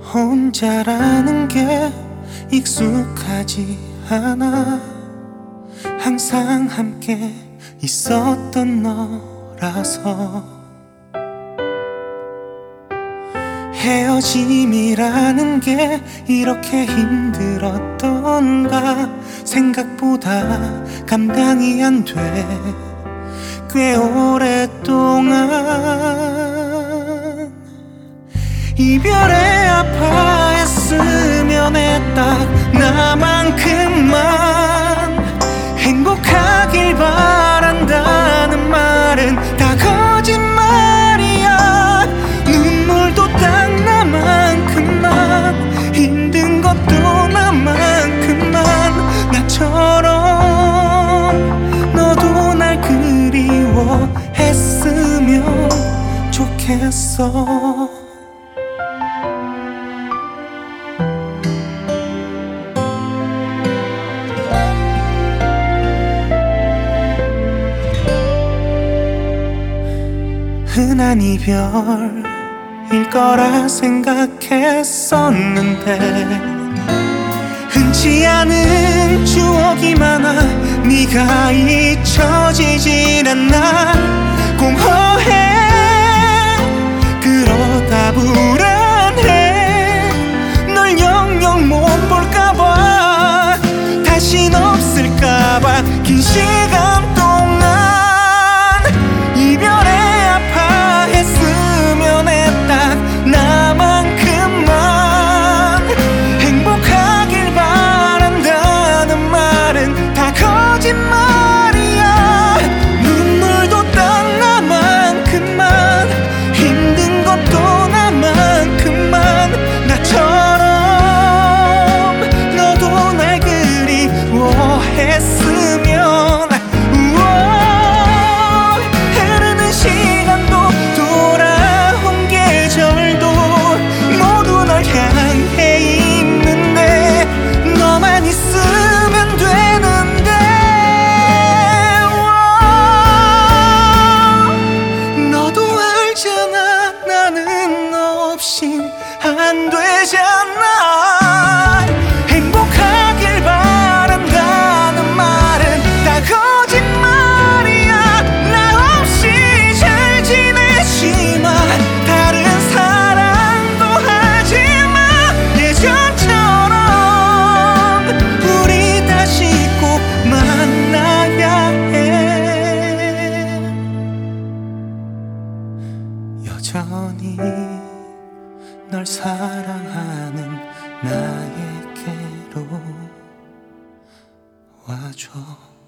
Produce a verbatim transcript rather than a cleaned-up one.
혼자라는 게 익숙하지 않아. 항상 함께 있었던 너라서 헤어짐이라는 게 이렇게 힘들었던가. 생각보다 감당이 안 돼. 꽤 오랫동안 이별에 아파했으면 해. 딱 나만큼만 행복하길 바란다는 말은 다 거짓말이야. 눈물도 딱 나만큼만, 힘든 것도 나만큼만. 나처럼 너도 날 그리워했으면 좋겠어. 흔한 이별일 거라 생각했었는데 흔치 않은 추억이 많아. 네가 잊혀지질 않나. 공허해. 그러다 불안해. 널 영영 못 볼까봐, 다신 없을까봐. 긴 시간 동안 이별에 아파했으면 해. 딱 나만큼만 행복하길 바란다는 말은 다 거짓말이야. 눈물도 딱 나만큼만, 힘든 것도 나만큼만. 나처럼 너도 날 그리워했으면. 안 되잖아. 행복하길 바란다는 말은 다 거짓말이야. 나 없이 잘 지내지마. 다른 사랑도 하지마. 예전처럼 우리 다시 꼭 만나야 해. 여전히 널 사랑하는 나에게로 와줘.